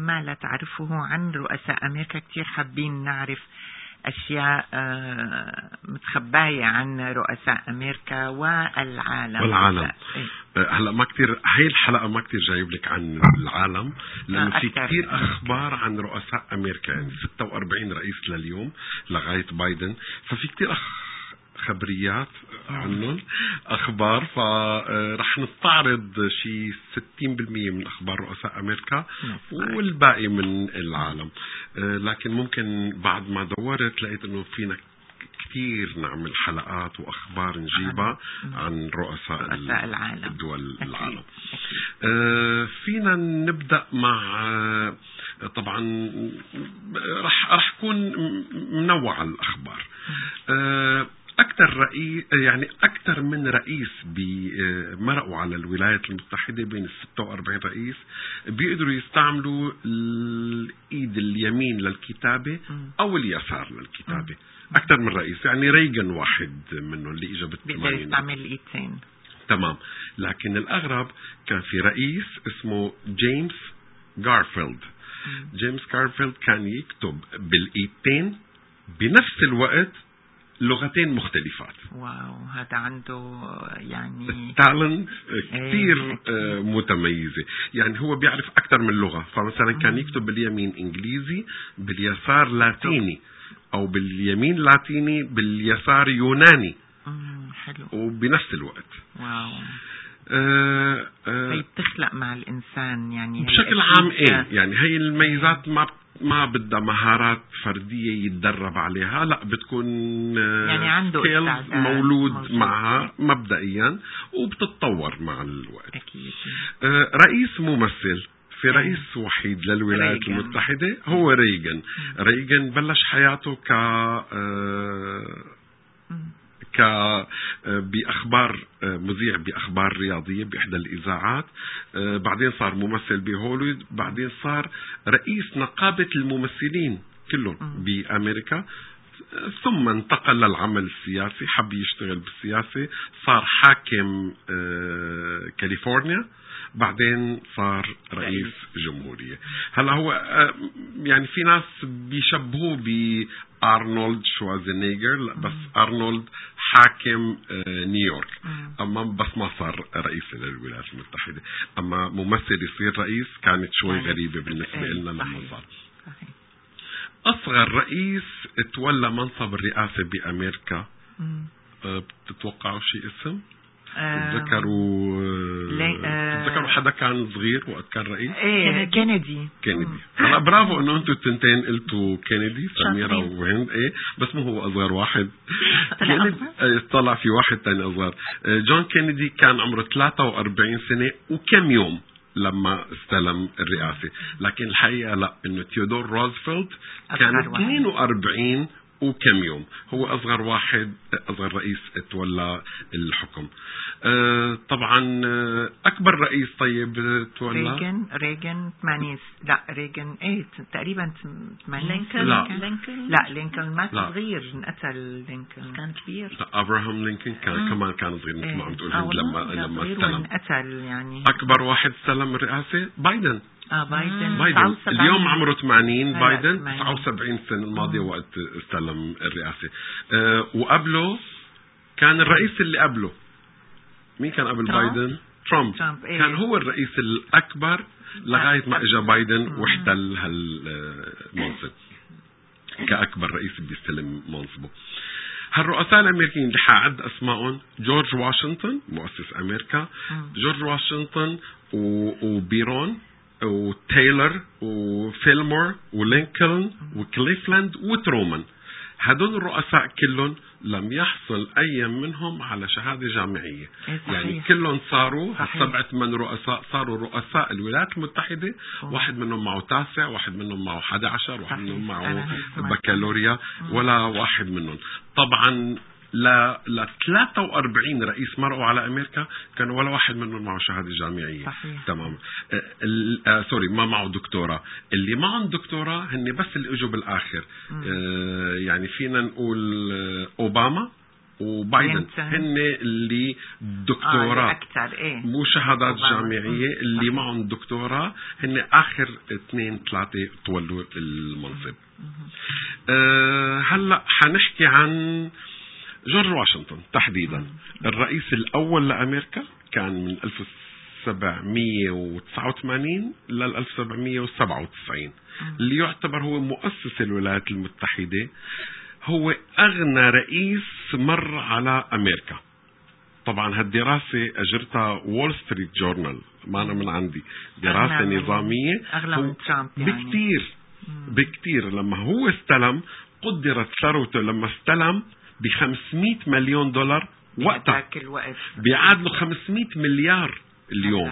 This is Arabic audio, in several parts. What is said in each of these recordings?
ما لا تعرفه عن رؤساء أمريكا. كتير حابين نعرف أشياء متخباية عن رؤساء أمريكا والعالم. هلا ما كتير، هاي الحلقة ما كتير جايب لك عن العالم، لأنه في كتير أخبار عن رؤساء أمريكا، يعني 46 رئيس لليوم لغاية بايدن، ففي كتير خبريات عنهم أخبار، فرح نستعرض شي 60% من أخبار رؤساء أمريكا والباقي من العالم. لكن ممكن بعد ما دورت لقيت أنه فينا كتير نعمل حلقات وأخبار نجيبها عن رؤساء العالم، الدول العالم. فينا نبدأ مع طبعا رح يكون منوع الأخبار. أكثر من رئيس مرقوا على الولايات المتحدة بين 46 رئيس بيقدروا يستعملوا الإيد اليمين للكتابة أو اليسار للكتابة. أكثر من رئيس، يعني ريغن واحد منهم اللي إجا بيقدر يستعمل الإيدين. تمام. لكن الأغرب كان في رئيس اسمه جيمس غارفيلد. جيمس غارفيلد كان يكتب بالإيدين بنفس الوقت لغتين مختلفات. واو، هذا عنده يعني تالنت كتير متميزة. يعني هو بيعرف أكثر من لغة، فمثلا كان يكتب باليمين إنجليزي، باليسار لاتيني، أو باليمين لاتيني باليسار يوناني. حلو. وبنفس الوقت. واو. بتخلق مع الإنسان يعني بشكل عام يعني هي الميزات ما بدها مهارات فردية يتدرب عليها، لا بتكون يعني عنده مولود معها مبدئيا وبتتطور مع الوقت. أكيد. رئيس ممثل، في رئيس وحيد للولايات المتحدة هو ريغن. ريغن بلش حياته بأخبار مذيع بأخبار رياضية بإحدى الإذاعات، بعدين صار ممثل بهوليوود، بعدين صار رئيس نقابة الممثلين كلهم بأمريكا، ثم انتقل للعمل السياسي، حب يشتغل بالسياسة، صار حاكم كاليفورنيا، بعدين صار رئيس جمهورية. هلا هو يعني في ناس بيشبهوه بأرنولد شوازنيجر، بس أرنولد حاكم نيويورك، أما بس ما صار رئيس للولايات المتحدة. أما ممثل يصير رئيس كانت شوي غريبة بالنسبة لنا لما صار. أصغر رئيس تولى منصب الرئاسة بأمريكا، بتتوقعوا شيء اسم؟ تذكروا حدا كان صغير وقت كان رئيس؟ كينيدي. هلا برافو انه انتوا التنتين قلتوا كينيدي، سميرة وهند. بس مو هو اصغر واحد. طلع في واحد تاني اصغر. جون كينيدي كان عمره 43 سنة وكم يوم لما استلم الرئاسة. لكن الحقيقة لا، انه تيودور روزفلت كان 42 وكم يوم، هو أصغر رئيس تولى الحكم. طبعا أكبر رئيس طيب تولى ريغن 80. لا ريغن تقريبا 80. لينكولن مات صغير، انقتل. لينكولن كان كبير. أبراهام لينكولن كمان كان صغير مثل ما عم تقول لما استلم. انقتل يعني. أكبر واحد استلم الرئاسة بايدن. بايدن اليوم عمره 80. بايدن 79 سنة الماضية وقت استلم الرئاسة. وقبله كان الرئيس اللي قبله، مين كان قبل بايدن؟ ترامب. كان هو الرئيس الأكبر لغاية ما اجى بايدن واحتل هالمنصب كأكبر رئيس بيستلم منصبه. هالرؤساء الأمريكيين اللي حاعد أسمائهم: جورج واشنطن مؤسس أمريكا، جورج واشنطن وبيرون وتايلر وفيلمور ولينكولن وكليفلاند وترومان. هدول الرؤساء كلهم لم يحصل أي منهم على شهادة جامعية. يعني كلهم صاروا 7 رؤساء صاروا رؤساء الولايات المتحدة. واحد منهم معه 9، واحد منهم معه 11، واحد منهم معه بكالوريا، ولا واحد منهم. طبعا ل 43 رئيس مرقوا على أمريكا كان ولا واحد منهم معه شهادة جامعية. تمام. سوري، ما معه دكتوراه. اللي معهم دكتوراه هن بس اللي اجوا بالآخر. يعني فينا نقول أوباما وبايدن هن اللي دكتوراه مو شهادات جامعية اللي معهم دكتوراه، هن آخر 2-3 تولوا المنصب. هلأ حنحكي عن جورج واشنطن تحديدا. الرئيس الأول لأمريكا كان من 1789 لل 1797 اللي يعتبر هو مؤسس الولايات المتحدة. هو أغنى رئيس مر على أمريكا. طبعا هالدراسة أجرتها وول ستريت جورنال، ما أنا من عندي، دراسة نظامية بكتير. لما هو استلم قدرت ثروته لما استلم $500 مليون وقتها، بيعادلوا 500 مليار اليوم،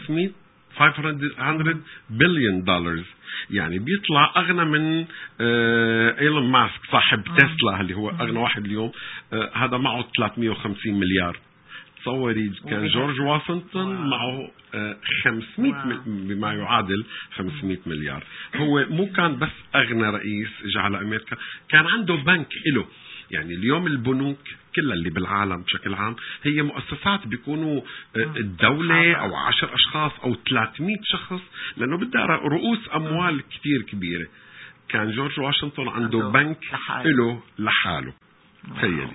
500 بليون، يعني بيطلع أغنى من إيلون ماسك صاحب تسلا اللي هو أغنى واحد اليوم. هذا معه 350 مليار. تصوري كان جورج واشنطن معه 500 بما يعادل 500 مليار. هو مو كان بس أغنى رئيس جاء على أمريكا، كان عنده بنك إله. يعني اليوم البنوك كلها اللي بالعالم بشكل عام هي مؤسسات بيكونوا الدولة أو 10 أشخاص أو 300 شخص، لأنه بدها رؤوس أموال كتير كبيرة. كان جورج واشنطن عنده بنك له لحاله. تخيلي.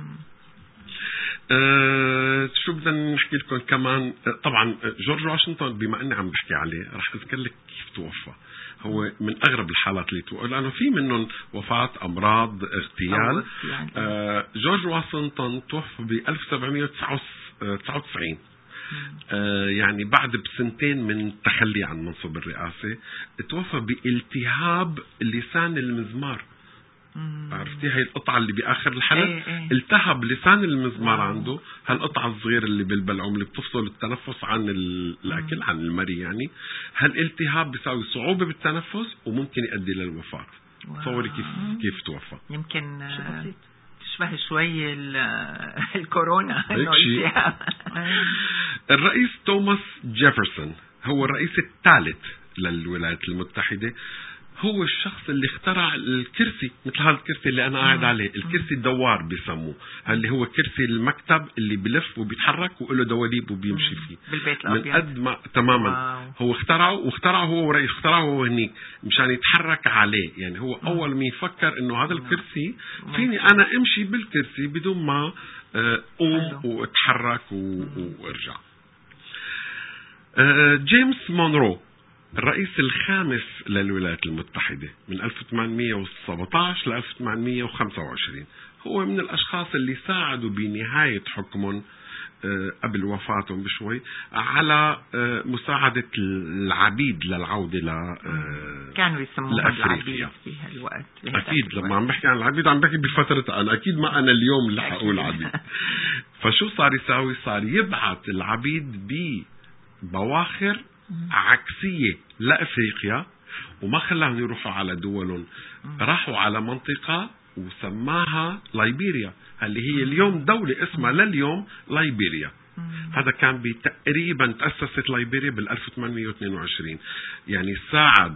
شو بدنا نحكي لكم كمان. طبعا جورج واشنطن بما أني عم بحكي عليه رح أذكر لك كيف توفى. هو من أغرب الحالات اللي توفى، لأنه في منهم وفاة، أمراض، اغتيال. جورج واشنطن توفى ب 1799، يعني بعد بسنتين من التخلي عن منصب الرئاسة. توفى بالتهاب لسان المزمار. عرفتي هاي القطعة اللي بآخر الحلق؟ التهب لسان المزمار عنده، هالقطعة الصغيرة اللي بالبلعوم اللي بتفصل التنفس عن الأكل، عن المري يعني. هالالتهاب بيساوي صعوبة بالتنفس وممكن يؤدي للوفاة. تصوري كيف توفى. يمكن تشبه شوي الكورونا. الرئيس توماس جيفرسون هو الرئيس الثالث للولايات المتحدة. هو الشخص اللي اخترع الكرسي، مثل هذا الكرسي اللي أنا قاعد عليه، الكرسي الدوار بيسموه، اللي هو كرسي المكتب اللي بلف وبيتحرك وله دواليب وبيمشي فيه بالبيت الأبيض. من قد ما تماما هو اخترعه هو ورئيس، اخترعه هو هنيك مشان يتحرك عليه. يعني هو أول ما يفكر إنه هذا الكرسي فيني أنا أمشي بالكرسي بدون ما قوم واتحرك وارجع. جيمس مونرو الرئيس الخامس للولايات المتحدة من 1817 ل 1825. هو من الأشخاص اللي ساعدوا بنهاية حكمهم قبل وفاتهم بشوي على مساعدة العبيد للعودة كانوا يسموها العبيد في هالوقت. أكيد لما عم بحكي عن العبيد عم بحكي بفترة أنا أكيد ما أنا اليوم اللي حقول عبيد. فشو صار يساوي؟ صار يبعث العبيد ببواخر عكسية لأفريقيا، وما خلاهم يروحوا على دولهم، راحوا على منطقة وسماها ليبيريا، اللي هي اليوم دولة اسمها لليوم ليبيريا. هذا كان تقريبا تأسست ليبيريا بال 1822. يعني ساعد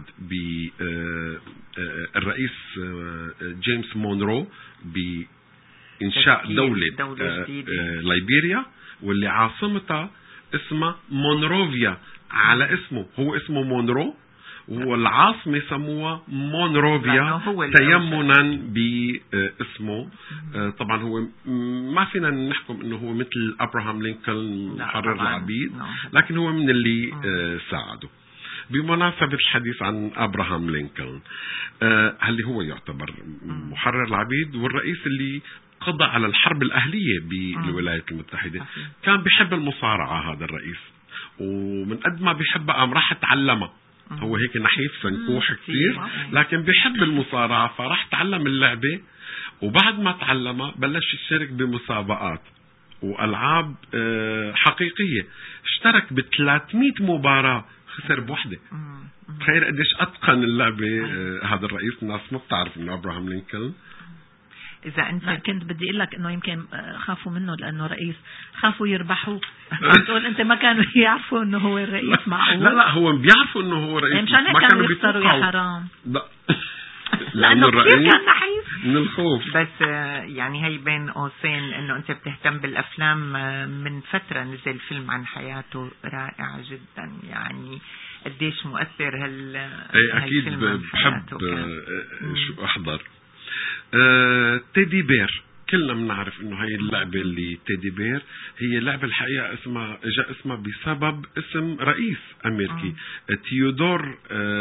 بالرئيس جيمس مونرو بإنشاء دولة ليبيريا، واللي عاصمتها اسمها مونروفيا على اسمه. هو اسمه مونرو والعاصمة سموها مونروفيا تيمنا باسمه. طبعا هو ما فينا نحكم انه هو مثل ابراهام لينكولن محرر العبيد، لكن هو من اللي ساعده. بمناسبة الحديث عن ابراهام لينكولن، اللي هو يعتبر محرر العبيد والرئيس اللي قضى على الحرب الأهلية بالولايات المتحدة. كان بيحب المصارعة هذا الرئيس، ومن قد ما بيحبها قام راح تعلمها. هو هيك نحيف فنكوح كثير، لكن بيحب المصارعة فراح تعلم اللعبة، وبعد ما تعلمها بلش يشترك بمسابقات وألعاب حقيقية. اشترك ب300 مباراة، خسر بوحدة. تخيل قديش أتقن اللعبة هذا الرئيس. الناس ما بتعرف إنه أبراهام لينكولن. إذا أنت كنت بدي أقول لك إنه يمكن خافوا منه لأنه رئيس، خافوا يربحوا. تقول أنت ما كانوا يعرفوا إنه هو الرئيس معقول؟ لا هو بيعرفوا إنه هو رئيس، مشان هيك كانوا يختاروا. يا حرام. لا لأنه كثير كان نحيف. من الخوف. بس يعني هي بين قوسين انه انت بتهتم بالافلام. من فترة نزل فيلم عن حياته رائع جدا، يعني قديش مؤثر اكيد بحب شو احضر. تيدي بير، كلنا بنعرف انه هي اللعبة اللي تيدي بير هي لعبة الحقيقة اسمها بسبب اسم رئيس امريكي تيودور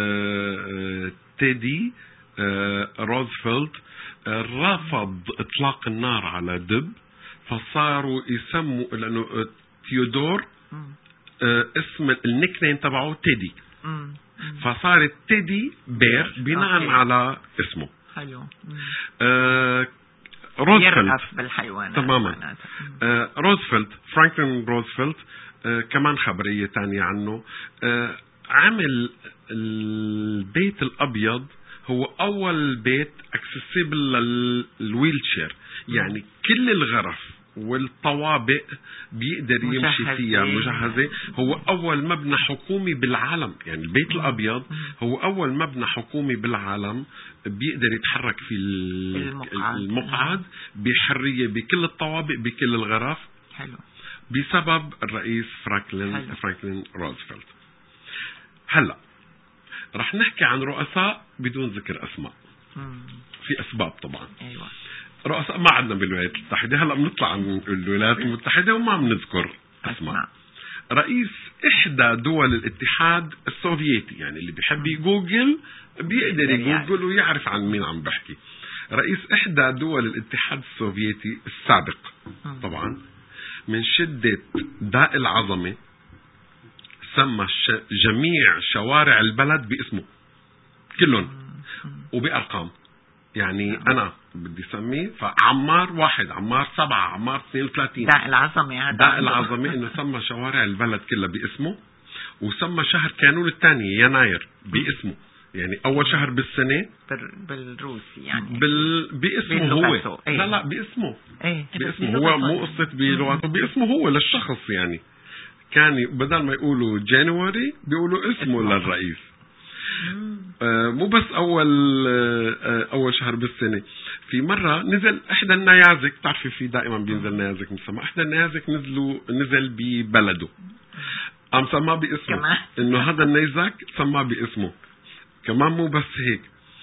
تيدي روزفلت. رفض اطلاق النار على دب، فصاروا يسموا لانه تيودور اسم النيك نيم تبعه تيدي، فصارت تيدي بير بناء على اسمه. حلو. روزفلت بالحيوانات تماما. روزفلت، فرانكلين روزفلت، كمان خبرية تانية عنه. عمل البيت الأبيض، هو أول بيت اكسسيبل للويلتشير، يعني كل الغرف والطوابق بيقدر يمشي فيها مجهزة. هو أول مبنى حكومي بالعالم، يعني البيت الأبيض هو أول مبنى حكومي بالعالم بيقدر يتحرك في المقعد بحرية بكل الطوابق بكل الغرف. حلو. بسبب الرئيس فرانكلين روزفلت. هلأ رح نحكي عن رؤساء بدون ذكر أسماء. في أسباب طبعا. أيوة. رؤساء ما عندنا بالولايات المتحدة، هلأ بنطلع عن الولايات المتحدة وما بنذكر أسماء. رئيس إحدى دول الاتحاد السوفيتي، يعني اللي بيحب يجوجل بيقدر يجوجل ويعرف عن مين عم بحكي. رئيس إحدى دول الاتحاد السوفيتي السابق طبعا، من شدة داء العظمة سمى جميع شوارع البلد باسمه كلهم وبأرقام. يعني أنا بدي سميه فعمار 1، عمار 7، عمار 32. داء العظمة هذا. داء العظمة إنه سمى شوارع البلد كلها باسمه، وسمى شهر كانون الثاني يناير باسمه، يعني أول شهر بالسنة بالروسي يعني باسمه هو. لا باسمه. باسمه هو، مو قصة بلغته، باسمه هو للشخص. يعني كان بدل ما يقولوا جانوري بيقولوا اسمه للرئيس. مو بس أول شهر بالسنة. في مرة نزل إحدى النيازك، تعرفي في دائما بينزل نيازك مسمى، إحدى النيازك نزل ببلده، قام سماه باسمه. إنه هذا النيزك سماه باسمه كمان. مو بس هيك،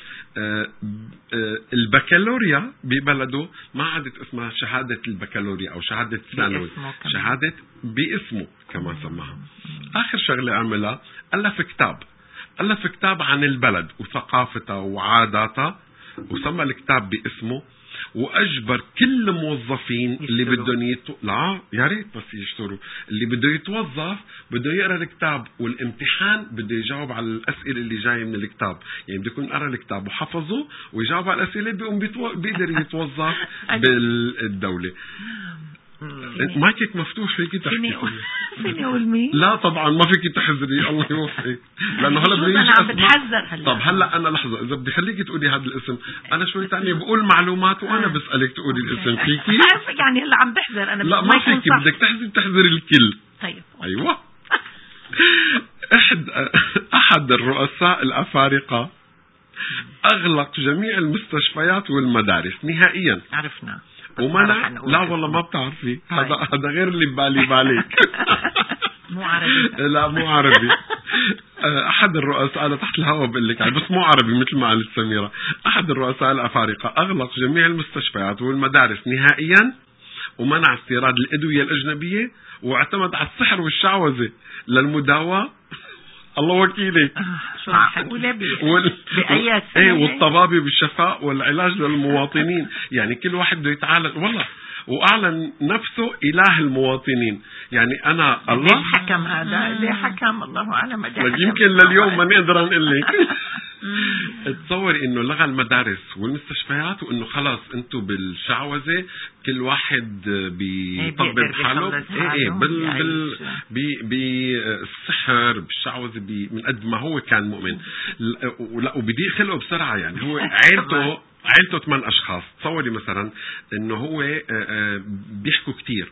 البكالوريا ببلده ما عادت اسمها شهادة البكالوريا أو شهادة ثانوي، شهادة باسمه كمان سماها. آخر شغلة عملها ألف كتاب عن البلد وثقافتها وعاداتها، وسمى الكتاب باسمه، واجبر كل الموظفين اللي بدهم لا يا ريت بس يشتروا، اللي بده يتوظف بده يقرا الكتاب، والامتحان بده يجاوب على الاسئله اللي جايه من الكتاب. يعني بده يكون قرا الكتاب وحفظه ويجاوب على الاسئله، بيقدر يتوظف بالدوله. ما كنت مفتوح فيك تحكي. فيني اقول مين؟ لا طبعا ما فيك تحذري، الله يوفقك، لانه هلا بدي بتحذر. طب هلا انا لحظه، اذا بدي خليكي تقولي هذا الاسم انا شوي ثاني بقول معلومات وانا بسالك تقولي الاسم. فيكي؟ يعني هلا عم بحذر انا. لا ما فيكي، بدك تحذري الكل. طيب ايوه. احد الرؤساء الافارقه اغلق جميع المستشفيات والمدارس نهائيا. عرفنا ومنع. لا والله ما بتعرفي، هذا غير اللي بالك. مو عربي. لا مو عربي. احد الرؤساء، انا تحت الهواء بقول لك بس مو عربي مثل ما قالت سميرة. احد الرؤساء الافارقه اغلق جميع المستشفيات والمدارس نهائيا، ومنع استيراد الادويه الاجنبيه، واعتمد على السحر والشعوذه للمداواه. الله وكيلك. شو معقولة بأي سنة؟ والطبابة بالشفاء والعلاج للمواطنين. يعني كل واحد بده يتعالج والله، وأعلن نفسه إله المواطنين. يعني أنا الله ليه حكم هذا؟ ليه حكم؟ الله أعلم. يمكن لليوم ما نقدر نقول لك. تصور إنه لغى المدارس والمستشفيات، وإنه خلاص أنتوا بالشعوذة كل واحد بيطبب حاله بالسحر بالشعوذة من قد ما هو كان مؤمن. لا وبدي خلقه بسرعة. يعني هو عيلته 8 أشخاص. تصوري مثلا إنه هو بيحكوا كتير،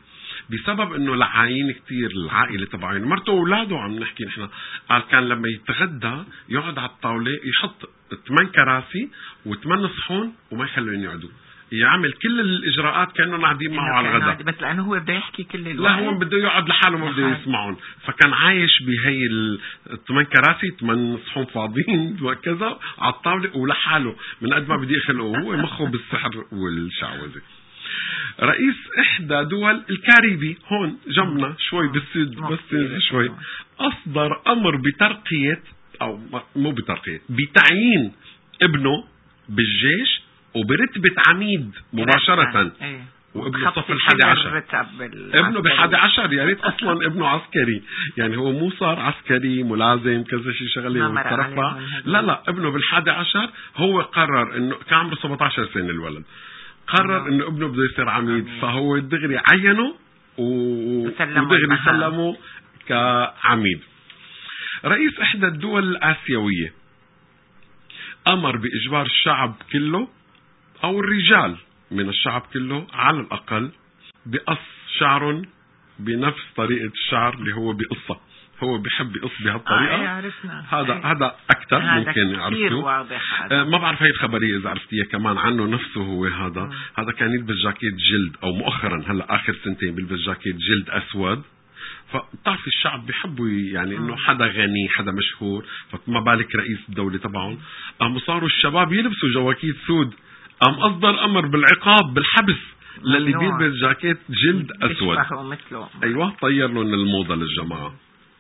بسبب انه لعاين كتير العائلة تبعين مرته واولاده. عم نحكي نحن قال كان لما يتغدى يقعد على الطاولة يحط 8 كراسي و8 صحون وما يخلوهم يقعدوا، يعمل كل الاجراءات كانوا قاعدين معه على الغداء، بس لانه هو بده يحكي كل الوقت. لا هو بده يقعد لحاله ما بده يسمعون، فكان عايش بهي 8 كراسي 8 صحون فاضيين وكذا على الطاوله ولحاله من قد ما بده يخلقه، هو مخه بالسحر والشعوذه. رئيس احدى دول الكاريبي هون جنبنا شوي بالسود بس شوي اصدر امر بترقيه او مو بترقيه بتعيين ابنه بالجيش وبرتبة عميد مباشرة. وابنه صف 11 ابنه ب11 يا ريت اصلا ابنه عسكري، يعني هو مو صار عسكري ملازم كذا شيء شغله وترفع، لا ابنه بال11 هو قرر انه كان عمره 17 سنة الولد، قرر انه ابنه بده يصير عميد، فهو دغري عينه ودغري سلمه كعميد. رئيس احدى الدول الآسيوية امر باجبار الشعب كله او الرجال من الشعب كله على الاقل بقص شعر بنفس طريقة الشعر اللي هو بقصة، هو بيحب يقص بهالطريقة. هذا اكثر ممكن يعرفوه. ما بعرف هاي الخبرية اذا عرفتيها كمان عنه نفسه. هو هذا كان يلبس جاكيت جلد، او مؤخرا هلا اخر سنتين بيلبس جاكيت جلد اسود. فبتعرف الشعب بيحبوا يعني انه حدا غني حدا مشهور، فما بالك رئيس الدولة تبعهم. صاروا الشباب يلبسوا جواكيت سود، اصدر امر بالعقاب بالحبس للي بيلبس جاكيت جلد اسود. ايوه طير لهم الموضة للجماعة.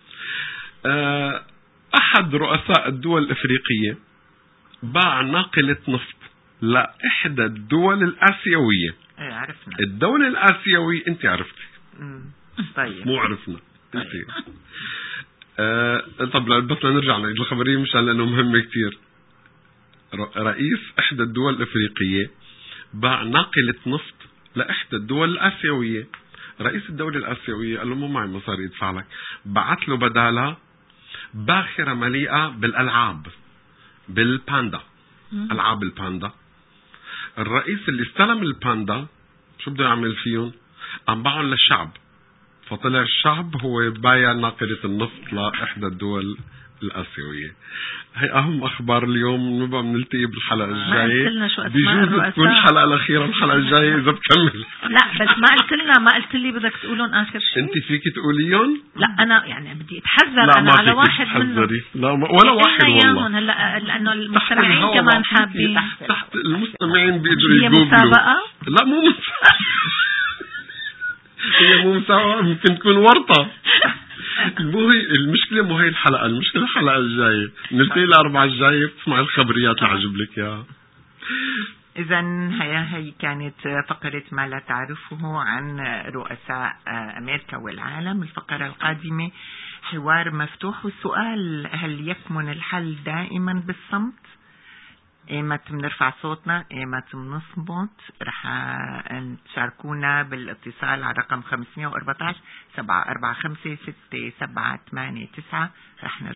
احد رؤساء الدول الافريقية باع ناقلة نفط لاحدى الدول الاسيوية. عرفنا الدولة الاسيوية انت عرفتي. طيب مو عرفنا انت. طب بس لنرجع للخبرية مشان لانه مهمة كتير. رئيس احدى الدول الافريقية باع ناقلة نفط لاحدى الدول الاسيوية. رئيس الدولة الاسيوية قال له مو معي مصاري يدفع لك، بعت له بدالها باخرة مليئة بالالعاب، بالباندا، العاب الباندا. الرئيس اللي استلم الباندا شو بده يعمل فيهم؟ قام باعهم للشعب، فطلع الشعب هو بايع ناقلة النفط لإحدى الدول الآسيوية. هي أهم أخبار اليوم. نبقى بنلتقي بالحلقة الجاية، بيجوز تكون الحلقة الأخيرة الحلقة الجاية إذا بكمل. لا بس ما قلت لي بدك تقولون آخر شيء. أنت فيك تقوليون؟ لا أنا يعني بدي أتحذر أنا على واحد منهم. لا ولا واحد والله. هلا لأنه المستمعين كمان حابين. تحت المستمعين بيقدروا يجوبلوا. هي مسابقة؟ لا مو مسابقة. هي مو مسابقة، ممكن تكون ورطة. المشكلة مو هي الحلقة، المشكلة الحلقة الجاية. نلتقي الأربعة الجاية بتسمع الخبريات اللي عجب لك يا. إذا هي كانت فقرة ما لا تعرفه عن رؤساء أمريكا والعالم. الفقرة القادمة حوار مفتوح، والسؤال هل يكمن الحل دائما بالصمت؟ ايمت بنرفع صوتنا ايمت بنصمت. رح تشاركونا بالاتصال على رقم 514 745 6789. رح